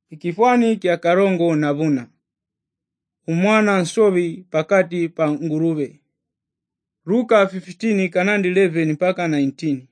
ikifwani kya karongo na vuna. Umwana nsobi pakati pa ngurube. Luka 15 kanandi 11 mpaka 19.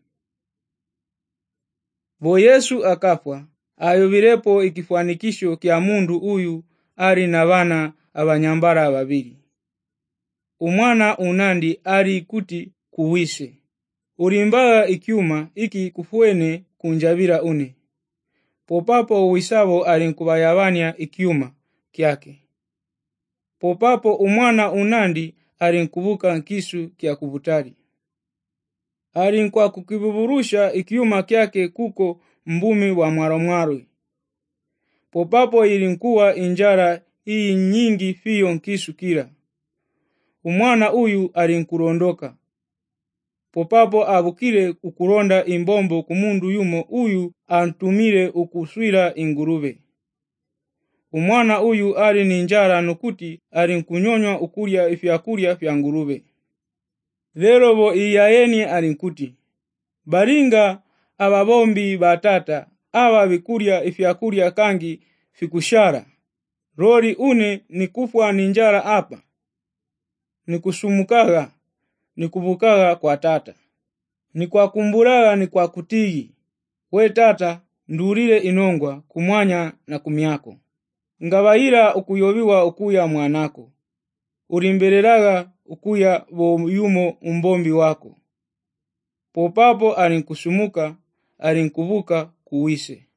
Vo Yesu akafwa, ayovirepo ikifwanikisho kya mundu uyu ari na vana abanyambara babiri. Umwana unandi ari kuti kuwise. Urimbaga ikyuma iki kufwene kunjabira une. Popapo uwisabo arinkubaya ikyuma kyake. Popapo umwana unandi arinkubuka nkisu kya kubutari. Arinkwa kukibuburusha ikyuma kyake kuko mbumi wa mwaromwaro. Popapo irinkuwa injara hii nyingi fiyo nkisu kila. Umwana uyu arinkurondoka. Popapo abukile ukuronda imbombo kumundu yumo uyu antumire ukuswira ingurube. Umwana uyu ari ninjara nukuti arinkunyonywa ukurya ifyakurya fya ngurube. Lero bo iyayeni arinkuti, baringa ababombi batata aba bikurya ifyakurya kangi fikushara. Rori une nikufwa ninjara apa. Nikusumukaga, nikubukaga kwa tata. Nikwakumburaga ni kwa kutigi. We tata, ndurire inongwa kumwanya na kumyako. Ngabahira ukuyobiwa ukuya mwanako. Urimbereraga ukuya bo yumo umbombi wako. Popapo arinkusumuka, arinkubuka kuwise.